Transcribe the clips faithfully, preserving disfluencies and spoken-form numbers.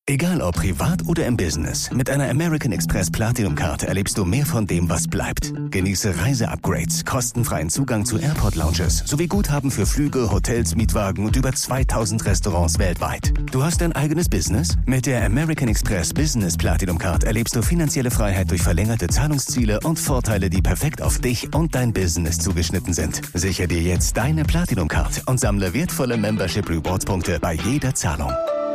Egal ob privat oder im Business, mit einer American Express Platinum Card erlebst du mehr von dem, was bleibt. Genieße Reise-Upgrades, kostenfreien Zugang zu Airport-Lounges sowie Guthaben für Flüge, Hotels, Mietwagen und über zweitausend Restaurants weltweit. Du hast dein eigenes Business? Mit der American Express Business Platinum Card erlebst du finanzielle Freiheit durch verlängerte Zahlungsziele und Vorteile, die perfekt auf dich und dein Business zugeschnitten sind. Sichere dir jetzt deine Platinum Card und sammle wertvolle Membership Rewards Punkte bei jeder Zahlung.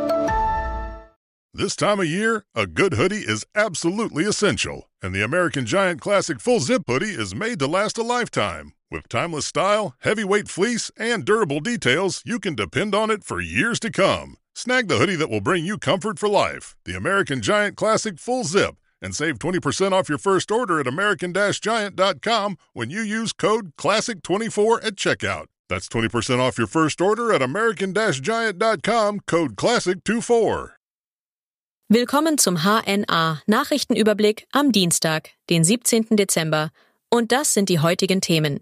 This time of year, a good hoodie is absolutely essential, and the American Giant Classic Full Zip Hoodie is made to last a lifetime. With timeless style, heavyweight fleece, and durable details, you can depend on it for years to come. Snag the hoodie that will bring you comfort for life, the American Giant Classic Full Zip, and save twenty percent off your first order at american giant dot com when you use code classic twenty-four at checkout. That's twenty percent off your first order at american giant dot com, code classic twenty-four. Willkommen zum H N A-Nachrichtenüberblick am Dienstag, den siebzehnten Dezember. Und das sind die heutigen Themen.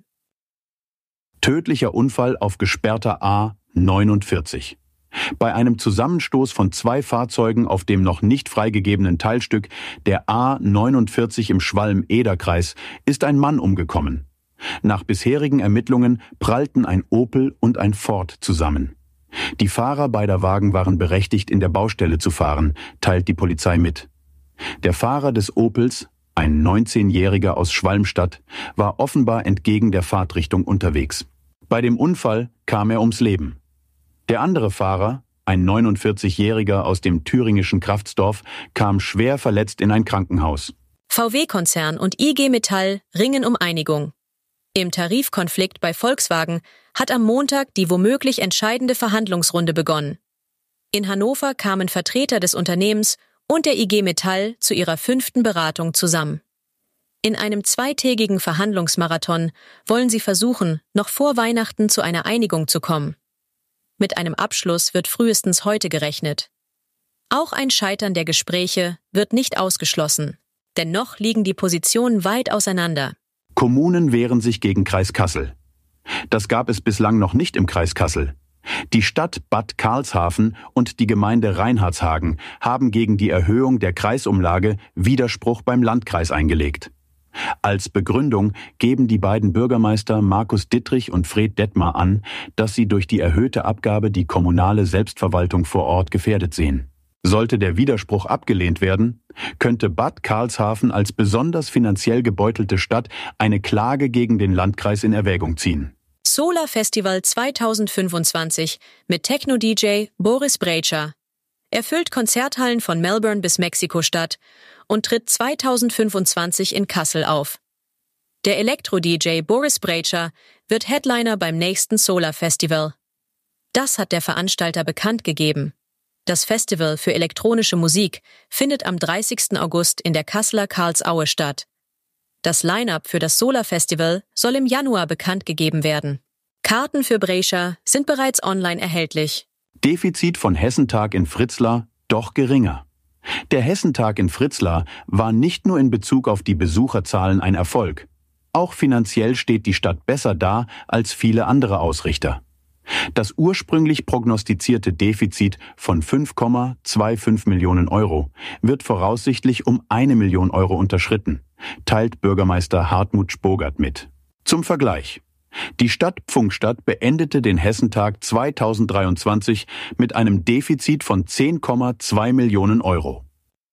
Tödlicher Unfall auf gesperrter A neunundvierzig. Bei einem Zusammenstoß von zwei Fahrzeugen auf dem noch nicht freigegebenen Teilstück der A neunundvierzig im Schwalm-Eder-Kreis ist ein Mann umgekommen. Nach bisherigen Ermittlungen prallten ein Opel und ein Ford zusammen. Die Fahrer beider Wagen waren berechtigt, in der Baustelle zu fahren, teilt die Polizei mit. Der Fahrer des Opels, ein neunzehnjähriger aus Schwalmstadt, war offenbar entgegen der Fahrtrichtung unterwegs. Bei dem Unfall kam er ums Leben. Der andere Fahrer, ein neunundvierzigjähriger aus dem thüringischen Kraftsdorf, kam schwer verletzt in ein Krankenhaus. V W-Konzern und I G Metall ringen um Einigung. Im Tarifkonflikt bei Volkswagen hat am Montag die womöglich entscheidende Verhandlungsrunde begonnen. In Hannover kamen Vertreter des Unternehmens und der I G Metall zu ihrer fünften Beratung zusammen. In einem zweitägigen Verhandlungsmarathon wollen sie versuchen, noch vor Weihnachten zu einer Einigung zu kommen. Mit einem Abschluss wird frühestens heute gerechnet. Auch ein Scheitern der Gespräche wird nicht ausgeschlossen, denn noch liegen die Positionen weit auseinander. Kommunen wehren sich gegen Kreis Kassel. Das gab es bislang noch nicht im Kreis Kassel. Die Stadt Bad Karlshafen und die Gemeinde Reinhardshagen haben gegen die Erhöhung der Kreisumlage Widerspruch beim Landkreis eingelegt. Als Begründung geben die beiden Bürgermeister Markus Dittrich und Fred Detmar an, dass sie durch die erhöhte Abgabe die kommunale Selbstverwaltung vor Ort gefährdet sehen. Sollte der Widerspruch abgelehnt werden, könnte Bad Karlshafen als besonders finanziell gebeutelte Stadt eine Klage gegen den Landkreis in Erwägung ziehen. Solar Festival zweitausendfünfundzwanzig mit Techno-D J Boris Brejcha. Er füllt Konzerthallen von Melbourne bis Mexiko-Stadt und tritt zweitausendfünfundzwanzig in Kassel auf. Der Elektro-D J Boris Brejcha wird Headliner beim nächsten Solar Festival. Das hat der Veranstalter bekannt gegeben. Das Festival für elektronische Musik findet am dreißigsten August in der Kasseler Karlsaue statt. Das Line-up für das Solar Festival soll im Januar bekannt gegeben werden. Karten für Brejcha sind bereits online erhältlich. Defizit von Hessentag in Fritzlar doch geringer. Der Hessentag in Fritzlar war nicht nur in Bezug auf die Besucherzahlen ein Erfolg. Auch finanziell steht die Stadt besser da als viele andere Ausrichter. Das ursprünglich prognostizierte Defizit von fünf Komma fünfundzwanzig Millionen Euro wird voraussichtlich um eine Million Euro unterschritten, teilt Bürgermeister Hartmut Spogert mit. Zum Vergleich: Die Stadt Pfungstadt beendete den Hessentag zweitausenddreiundzwanzig mit einem Defizit von zehn Komma zwei Millionen Euro.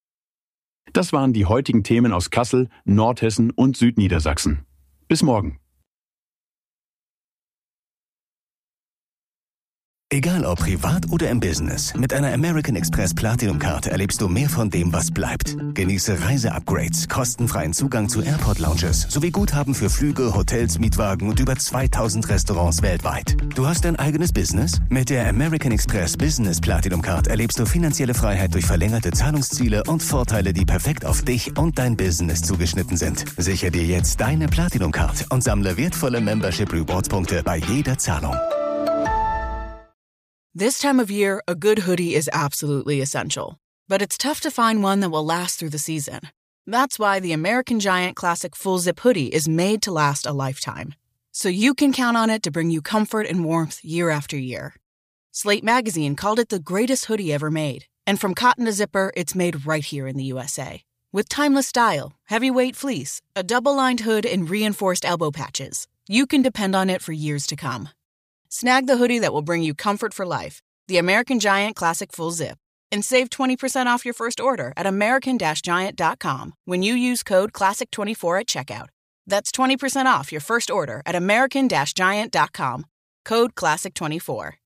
Das waren die heutigen Themen aus Kassel, Nordhessen und Südniedersachsen. Bis morgen. Egal ob privat oder im Business, mit einer American Express Platinum Card erlebst du mehr von dem, was bleibt. Genieße Reise-Upgrades, kostenfreien Zugang zu Airport-Lounges sowie Guthaben für Flüge, Hotels, Mietwagen und über zweitausend Restaurants weltweit. Du hast dein eigenes Business? Mit der American Express Business Platinum Card erlebst du finanzielle Freiheit durch verlängerte Zahlungsziele und Vorteile, die perfekt auf dich und dein Business zugeschnitten sind. Sichere dir jetzt deine Platinum Card und sammle wertvolle Membership Rewards Punkte bei jeder Zahlung. This time of year, a good hoodie is absolutely essential. But it's tough to find one that will last through the season. That's why the American Giant Classic Full Zip Hoodie is made to last a lifetime. So you can count on it to bring you comfort and warmth year after year. Slate Magazine called it the greatest hoodie ever made. And from cotton to zipper, it's made right here in the U S A. With timeless style, heavyweight fleece, a double-lined hood, and reinforced elbow patches, you can depend on it for years to come. Snag the hoodie that will bring you comfort for life, the American Giant Classic Full Zip, and save twenty percent off your first order at american giant dot com when you use code classic twenty-four at checkout. That's twenty percent off your first order at american giant dot com, code classic twenty-four.